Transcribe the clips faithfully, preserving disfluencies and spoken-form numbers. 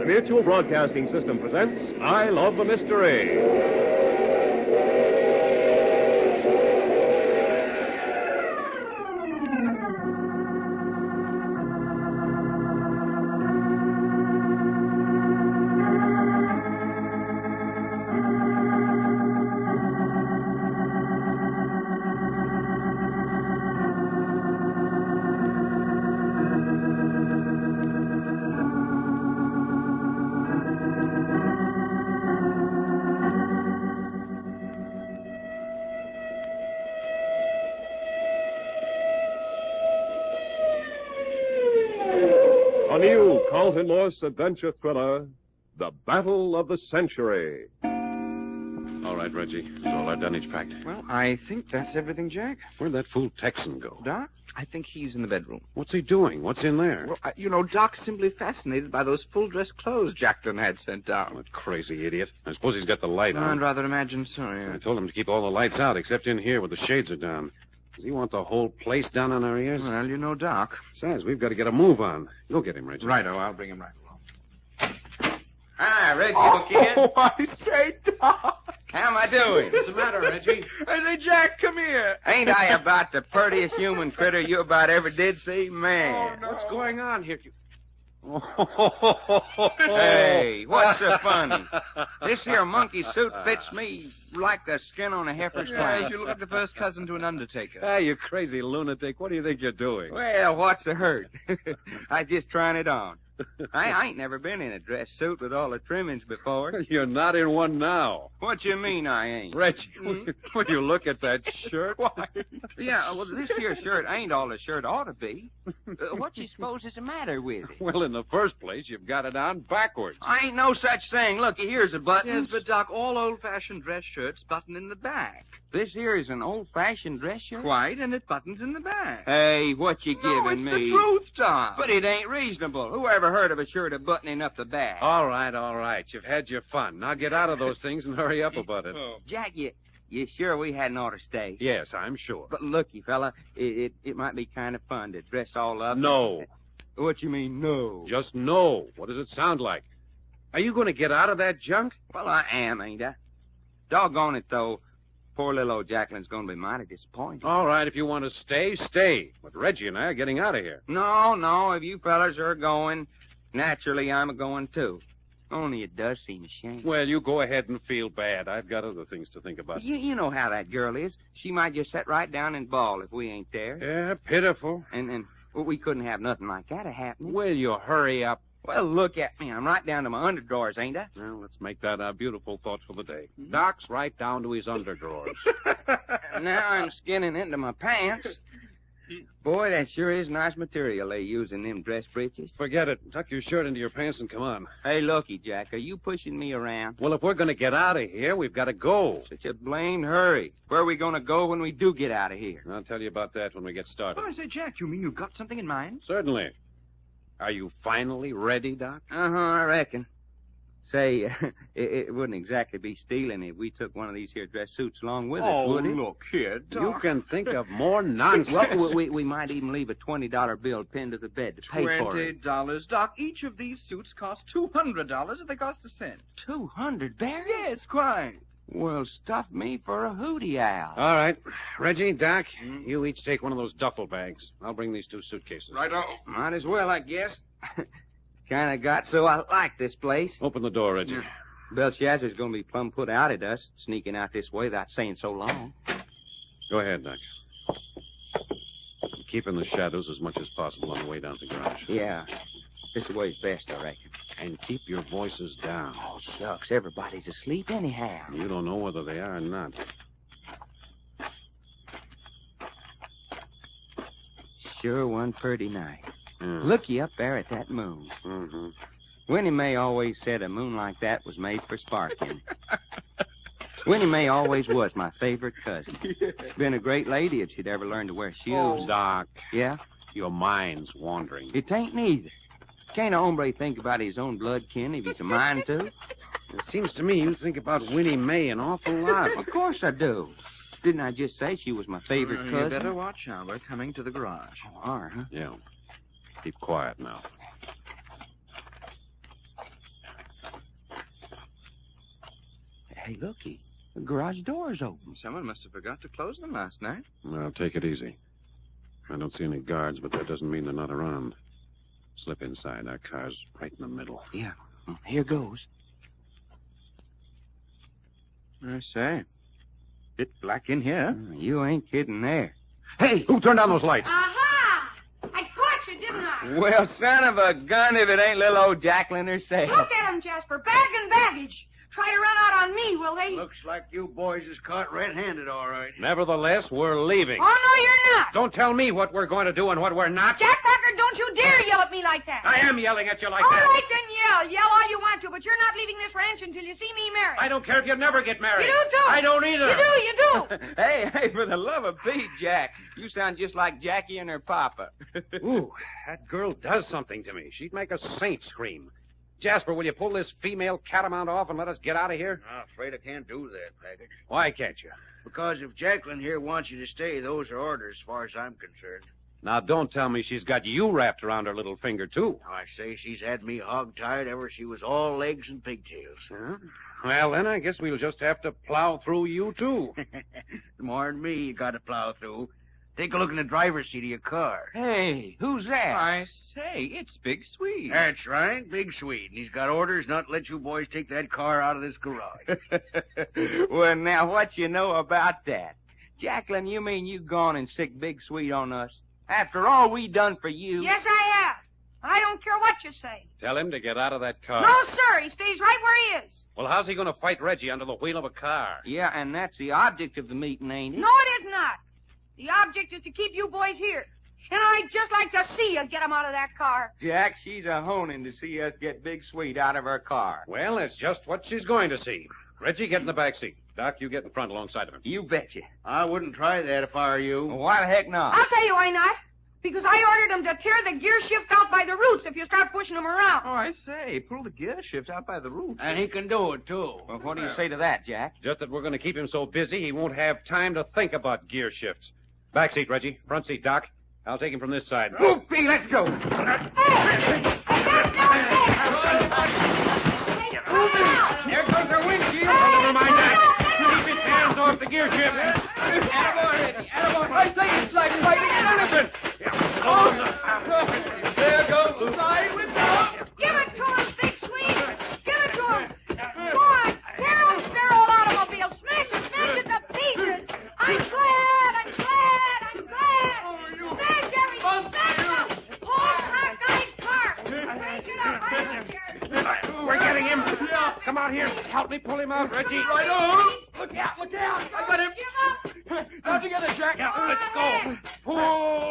Mutual Broadcasting System presents I Love the Mystery. A new Carlton Morse adventure thriller, The Battle of the Century. All right, Reggie. Is all our dunnage packed? Well, I think that's everything, Jack. Where'd that fool Texan go? Doc, I think he's in the bedroom. What's he doing? What's in there? Well, I, you know, Doc's simply fascinated by those full-dress clothes Jacklin had sent down. That crazy idiot. I suppose he's got the light I'd on. rather imagine so, yeah. I told him to keep all the lights out except in here where the shades are down. Does he want the whole place down on our ears? Well, you know Doc. Besides, we've got to get a move on. Go get him, Reggie. Righto, I'll bring him right along. Hi, Reggie, kid. Oh, I say, Doc. How am I doing? What's the matter, Reggie? I say, Jack, come here. Ain't I about the prettiest human critter you about ever did see? Man. Oh, no. What's going on here? Hey, what's so funny? This here monkey suit fits me like the skin on a heifer's Yeah, flank. you look like the first cousin to an undertaker. Hey, you crazy lunatic. What do you think you're doing? Well, what's the hurt? I just trying it on. I, I ain't never been in a dress suit with all the trimmings before. You're not in one now. What you mean I ain't? Reggie, Hmm? when you look at that shirt. Yeah, well, this here shirt ain't all the shirt ought to be. Uh, what you suppose is the matter with it? Well, in the first place, you've got it on backwards. I ain't no such thing. Looky, here's a button. Yes, but, Doc, all old-fashioned dress shirts button in the back. This here is an old-fashioned dress shirt? Quite, and it buttons in the back. Hey, what you no, giving it's me? the truth, Doc. But it ain't reasonable. Who ever heard of a shirt a buttoning up the back? All right, all right. You've had your fun. Now get out of those things and hurry up about it. Oh. Jack, you, you sure we hadn't ought to stay? Yes, I'm sure. But looky, fella, it, it, it might be kind of fun to dress all up. No. What you mean, no? Just no. What does it sound like? Are you going to get out of that junk? Well, I am, ain't I? Doggone it, though. Poor little old Jacqueline's going to be mighty disappointed. All right, if you want to stay, stay. But Reggie and I are getting out of here. No, no, if you fellas are going, naturally I'm a-going, too. Only it does seem a shame. Well, you go ahead and feel bad. I've got other things to think about. You, you know how that girl is. She might just sit right down and bawl if we ain't there. Yeah, pitiful. And, and well, we couldn't have nothing like that happen. Will you hurry up? Well, look at me. I'm right down to my underdrawers, ain't I? Well, let's make that our beautiful thought for the day. Doc's right down to his underdrawers. Now I'm skinning into my pants. Boy, that sure is nice material they use in them dress breeches. Forget it. Tuck your shirt into your pants and come on. Hey, looky, Jack, are you pushing me around? Well, if we're going to get out of here, we've got to go. Such a blamed hurry. Where are we going to go when we do get out of here? I'll tell you about that when we get started. Oh, I say, Jack, you mean you've got something in mind? Certainly. Are you finally ready, Doc? Uh-huh, I reckon. Say, uh, it, it wouldn't exactly be stealing if we took one of these here dress suits along with us, would it? look here, You can think of more nonsense. Well, we, we might even leave a twenty dollar bill pinned to the bed to pay for Twenty it. dollars, Doc. Each of these suits cost two hundred dollars if they cost a cent. Two hundred, Barry? Yes, quite. Well, stuff me for a hootie owl. All right. Reggie, Doc, you each take one of those duffel bags. I'll bring these two suitcases. Righto. Might as well, I guess. Kind of got so I like this place. Open the door, Reggie. Belshazzar's going to be plumb put out at us, sneaking out this way without saying so long. Go ahead, Doc. Keep in the shadows as much as possible on the way down to the garage. Yeah, this way's best, I reckon. And keep your voices down. Oh, shucks, everybody's asleep anyhow. You don't know whether they are or not. Sure one pretty night. Yeah. Looky up there at that moon. Mm-hmm. Winnie Mae always said a moon like that was made for sparking. Winnie Mae always was my favorite cousin. Been a great lady if she'd ever learned to wear shoes. Oh, Doc, Yeah? your mind's wandering. It ain't neither. Can't a hombre think about his own blood kin if he's a mind to? It seems to me you think about Winnie Mae an awful lot. Of course I do. Didn't I just say she was my favorite Uh, cousin? You better watch out. We're coming to the garage. Oh, are, huh? Yeah. Keep quiet now. Hey, looky. The garage door's open. Someone must have forgot to close them last night. Now, take it easy. I don't see any guards, but that doesn't mean they're not around. Slip inside. Our car's right in the middle. Yeah. Well, here goes. I say. Bit black in here. You ain't kidding there. Hey, who turned on those lights? Aha! I caught you, didn't I? Well, son of a gun, if it ain't little old Jacqueline herself. Look at 'em, Jasper. Bag and baggage. Try to run out on me, will they? Looks like you boys is caught red-handed, all right. Nevertheless, we're leaving. Oh, no, you're not. Don't tell me what we're going to do and what we're not. Jack Packard, don't you dare yell at me like that. I am yelling at you like All that. right, then yell. Yell all you want to, but you're not leaving this ranch until you see me married. I don't care if you never get married. You do, too. I don't either. You do, you do. Hey, hey, for the love of Pete, Jack. You sound just like Jackie and her papa. Ooh, that girl does something to me. She'd make a saint scream. Jasper, will you pull this female catamount off and let us get out of here? I'm afraid I can't do that, Package. Why can't you? Because if Jacqueline here wants you to stay, those are orders as far as I'm concerned. Now, don't tell me she's got you wrapped around her little finger, too. I say she's had me hog-tied ever she was all legs and pigtails. Huh? Well, then I guess we'll just have to plow through you, too. More than me, you got to plow through. Take a look in the driver's seat of your car. Hey, who's that? I say, it's Big Sweet. That's right, Big Sweet. And he's got orders not to let you boys take that car out of this garage. Well, now, what you know about that? Jacqueline, you mean you gone and sick Big Sweet on us? After all we done for you. Yes, I have. I don't care what you say. Tell him to get out of that car. No, sir. He stays right where he is. Well, how's he going to fight Reggie under the wheel of a car? Yeah, and that's the object of the meeting, ain't it? No, it is not. The object is to keep you boys here. And I'd just like to see you get him out of that car. Jack, she's a honing to see us get Big Sweet out of her car. Well, that's just what she's going to see. Reggie, get in the back seat. Doc, you get in front alongside of him. You betcha. I wouldn't try that if I were you. Well, why the heck not? I'll tell you why not. Because I ordered them to tear the gear shift out by the roots if you start pushing them around. Oh, I say, pull the gear shift out by the roots. And he can do it, too. Well, what do you say to that, Jack? Just that we're going to keep him so busy he won't have time to think about gear shifts. Back seat, Reggie. Front seat, Doc. I'll take him from this side. Whoopee, let's go. Hey! Hey, that's not fair! There goes our windshield. Oh, never mind that. Keep his hands off the gear shift. Attaboy, attaboy. I say it's like fighting an elephant. There goes the side with them. Give it to him, Big Sweet! Give it to him! Go on, tear up their old automobile! Smash it, smash it to pieces! I'm glad, I'm glad, I'm glad! Smash everything, smash it up! Whole cockeyed car! Smash it up, I don't care! We're getting him. Come on here. Help me pull him out, Reggie. Right on. Look out, look out. I got him. Give up! Now together, Jack. Yeah, let's go. Pull.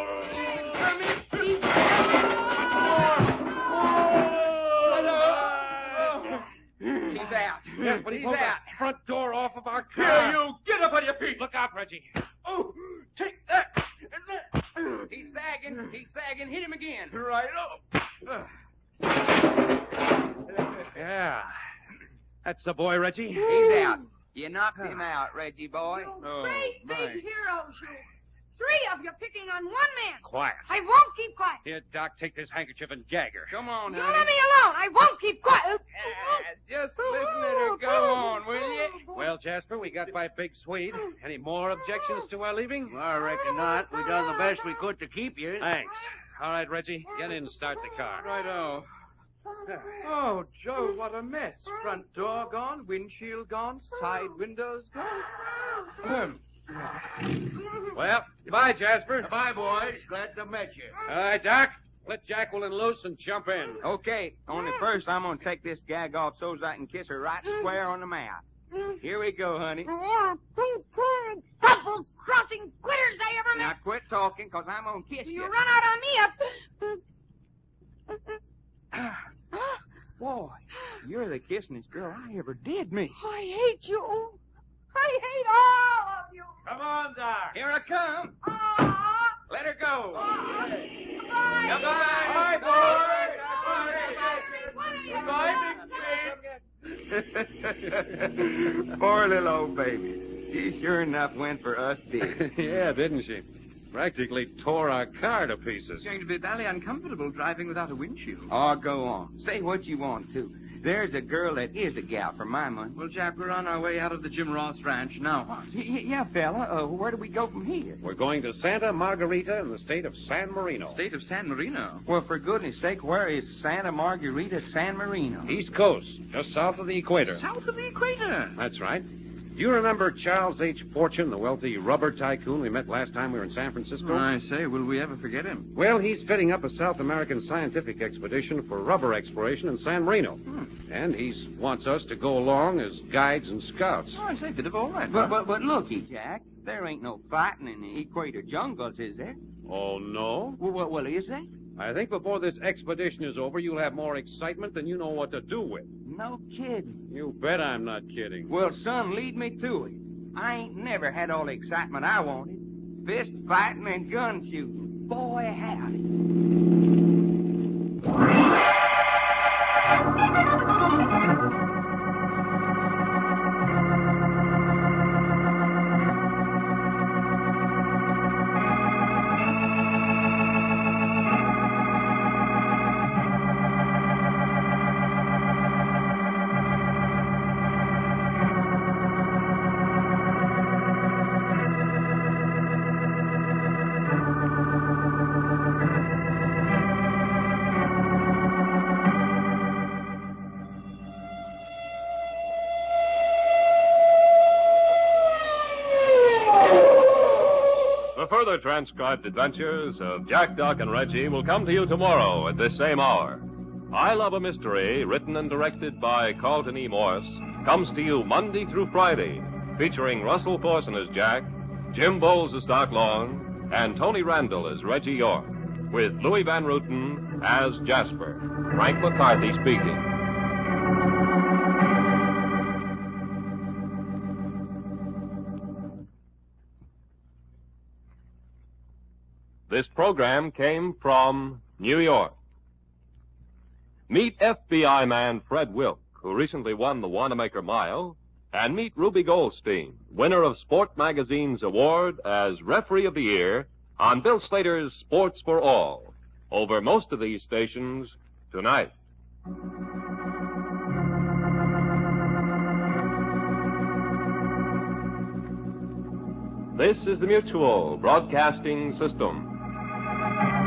He's out. Yes, but he He's pulled out. the front door off of our car. Here, you. Get up on your feet. Look out, Reggie. Oh, take that. He's sagging. He's sagging. Hit him again. Right up. Yeah. That's the boy, Reggie. He's out. You knocked him out, Reggie boy. You Oh, great my. big heroes, you. Three of you picking on one man. Quiet. I won't keep quiet. Here, Doc, take this handkerchief and gag her. Come on, You honey. let me alone. I won't keep quiet. Uh, just listen to her. Go on, will you? Well, Jasper, we got by Big Sweet. Any more objections to our leaving? Well, I reckon not. We done the best we could to keep you. Thanks. All right, Reggie, get in and start the car. Righto. Oh, Joe, what a mess. Front door gone, windshield gone, side windows gone. Well, goodbye, Jasper. Bye, boys. Glad to meet you. All right, Doc, let Jacqueline loose and jump in. Okay, only first I'm going to take this gag off so's I can kiss her right square on the mouth. Here we go, honey. Double-crossing quitters I ever Now met. quit talking, because I'm going to kiss You you. run out on me up. Boy, you're the kissingest girl I ever did meet. I hate you. I hate all of you. Come on, Doc. Here I come. Ah. Let her go. Bye. Goodbye. Bye, Poor little old baby. She sure enough went for us big. Yeah, didn't she? Practically tore our car to pieces. It's going to be valley uncomfortable driving without a windshield. Oh, go on. Say what you want to. There's a girl that is a gal for my money. Well, Jack, we're on our way out of the Jim Ross ranch. Now what? Y- y- yeah, fella. Uh, where do we go from here? We're going to Santa Margarita in the state of San Marino. State of San Marino. Well, for goodness sake, where is Santa Margarita, San Marino? East Coast, just south of the equator. South of the equator. That's right. You remember Charles H. Fortune, the wealthy rubber tycoon we met last time we were in San Francisco? I say, will we ever forget him? Well, he's fitting up a South American scientific expedition for rubber exploration in San Marino. Hmm. And he wants us to go along as guides and scouts. Oh, I say, bit of all right. But, huh? but, but looky, Jack. There ain't no fighting in the equator jungles, is there? Oh, no? Well, well, well is there? I think before this expedition is over, you'll have more excitement than you know what to do with. No kidding. You bet I'm not kidding. Well, son, lead me to it. I ain't never had all the excitement I wanted. Fist fighting and gun shooting. Boy, howdy. The further transcribed adventures of Jack, Doc, and Reggie will come to you tomorrow at this same hour. I Love a Mystery, written and directed by Carlton E. Morse, comes to you Monday through Friday, featuring Russell Thorson as Jack, Jim Bowles as Doc Long, and Tony Randall as Reggie York, with Louis Van Ruten as Jasper. Frank McCarthy speaking. This program came from New York. Meet F B I man Fred Wilk, who recently won the Wanamaker Mile, and meet Ruby Goldstein, winner of Sport Magazine's award as Referee of the Year on Bill Slater's Sports for All, over most of these stations tonight. This is the Mutual Broadcasting System.